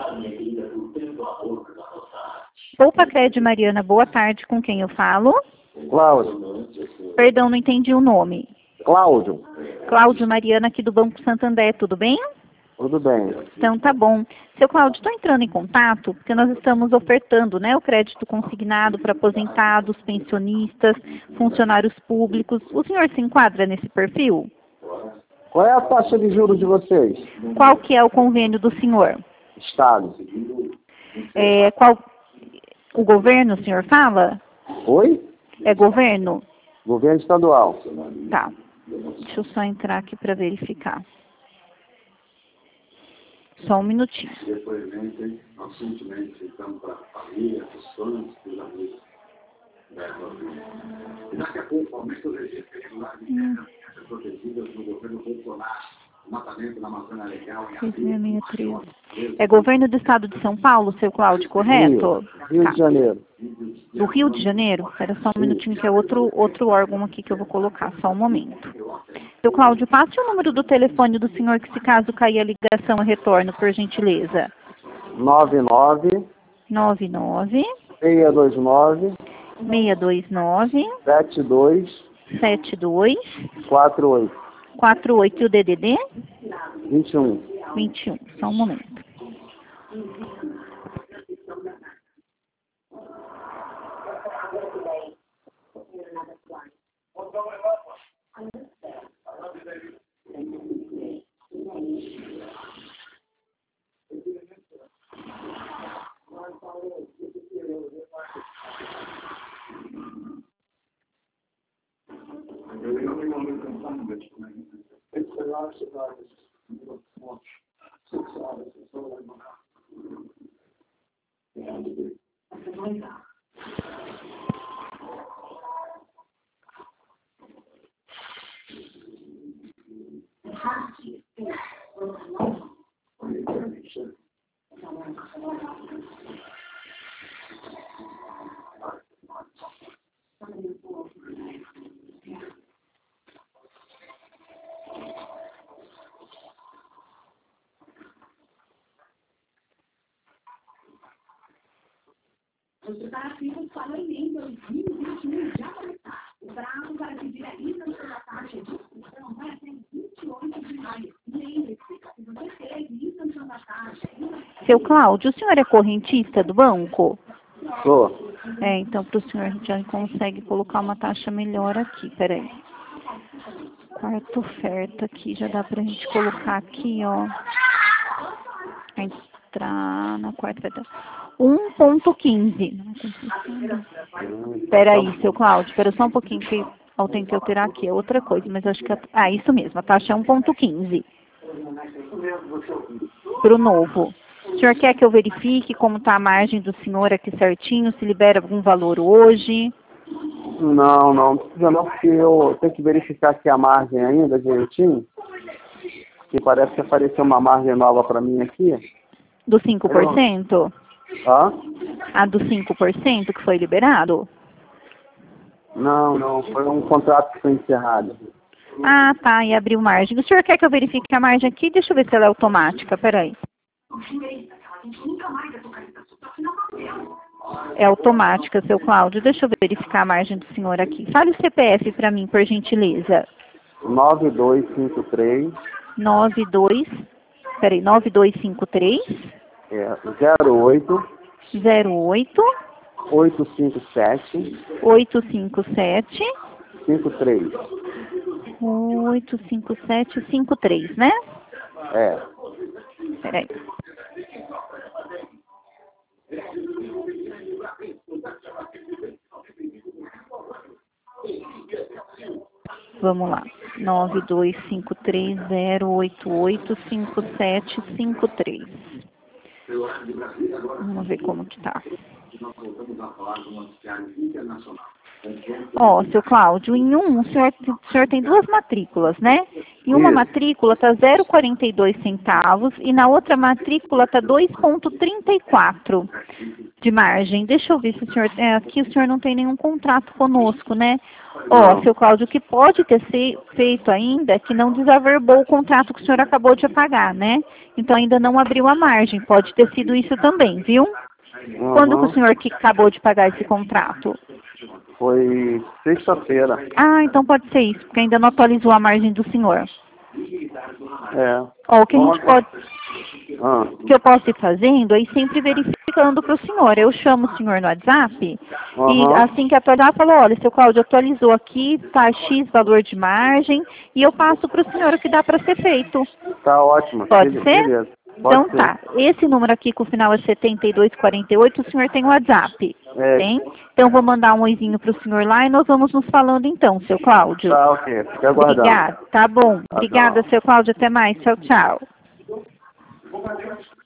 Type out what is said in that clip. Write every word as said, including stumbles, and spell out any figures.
Poupa Crédito Mariana, boa tarde, com quem eu falo? Cláudio. Perdão, não entendi o nome. Cláudio. Cláudio Mariana, aqui do Banco Santander, tudo bem? Tudo bem. Então tá bom. Seu Cláudio, estou entrando em contato porque nós estamos ofertando, né, o crédito consignado para aposentados, pensionistas, funcionários públicos. O senhor se enquadra nesse perfil? Qual é a taxa de juros de vocês? Qual que é o convênio do senhor? Estado. É, qual... O governo, o senhor fala? Oi? É governo? Governo estadual. Tá. Deixa eu só entrar aqui para verificar. Só um minutinho. Depoimento, nós simplesmente ficamos para a família, para os fãs, para os amigos. E daqui a pouco, aumenta o registro irregular de crianças protegidas no governo Bolsonaro. O matamento na Amazônia Legal em abril. É governo do estado de São Paulo, seu Cláudio, correto? Rio, Rio Tá. de Janeiro. Do Rio de Janeiro? Espera só um minutinho que é outro, outro órgão aqui que eu vou colocar, só um momento. Seu Cláudio, passe o número do telefone do senhor que se caso cair a ligação eu retorno, por gentileza. nove nove. nove nove. seis dois nove. seis dois nove. sete dois. sete dois. quatro oito. quatro oito e o D D D? vinte e um. vinte e um, só um momento. Você está aqui com o salário em dois mil e vinte e um já começar. O prazo para pedir a isenção da taxa de inscrição vai até vinte e oito de maio. Lembre-se, se você teve isenção da taxa... Seu Cláudio, o senhor é correntista do banco? Sou. É, então para o senhor a gente já consegue colocar uma taxa melhor aqui, peraí. Quarta oferta aqui, já dá pra gente colocar aqui, ó. Entrar na quarta oferta. um ponto quinze. Peraí, seu Cláudio, espera só um pouquinho que eu tenho que alterar aqui, é outra coisa, mas acho que... A, ah, isso mesmo, a taxa é um ponto quinze. Para o novo. O senhor quer que eu verifique como está a margem do senhor aqui certinho, se libera algum valor hoje? Não, não precisa não, porque eu tenho que verificar aqui a margem ainda direitinho. Que parece que apareceu uma margem nova para mim aqui. Do cinco por cento? Hã? A do cinco por cento que foi liberado? Não, não, foi um contrato que foi encerrado. Ah, tá, e abriu margem. O senhor quer que eu verifique a margem aqui? Deixa eu ver se ela é automática, peraí. É automática, seu Cláudio. Deixa eu verificar a margem do senhor aqui. Fale o C P F para mim, por gentileza. nove dois cinco três. nove dois, peraí, nove dois cinco três. É, zero oito. zero oito. oito cinco sete. oito cinco sete. cinco três. oito cinco sete cinco três, né? É. Peraí. Vamos lá. nove dois cinco três zero oito oito cinco sete cinco três. Vamos ver como que tá. Nós voltamos a falar do noticiário internacional. Ó, seu Cláudio, em um, o senhor, o senhor tem duas matrículas, né? Em uma Isso. matrícula está zero vírgula quarenta e dois centavos e na outra matrícula está dois vírgula trinta e quatro de margem. Deixa eu ver se o senhor... É, aqui o senhor não tem nenhum contrato conosco, né? Ó, Não. seu Cláudio, o que pode ter se, feito ainda é que não desaverbou o contrato que o senhor acabou de pagar, né? Então ainda não abriu a margem. Pode ter sido isso também, viu? Quando que o Uhum. senhor que acabou de pagar esse contrato? Foi sexta-feira. Ah, então pode ser isso, porque ainda não atualizou a margem do senhor. É. Ó, o que a gente Ontem- pode, Ah, o que eu posso ir fazendo é ir sempre verificando para o senhor. Eu chamo o senhor no WhatsApp e Aham. assim que atualizar, eu falo, olha, seu Cláudio atualizou aqui, tá X valor de margem, e eu passo para o senhor o que dá para ser feito. Tá ótimo. Pode Be- ser? Beleza. Pode Então ser. tá, esse número aqui com o final é setenta e dois quarenta e oito, o senhor tem o WhatsApp, É. tem? Então vou mandar um oizinho para o senhor lá e nós vamos nos falando então, seu Cláudio. Tá, ok. Fica aguardando. Obrigada, tá bom. Tá, Obrigada, tchau. seu Cláudio, até mais. Tchau, tchau.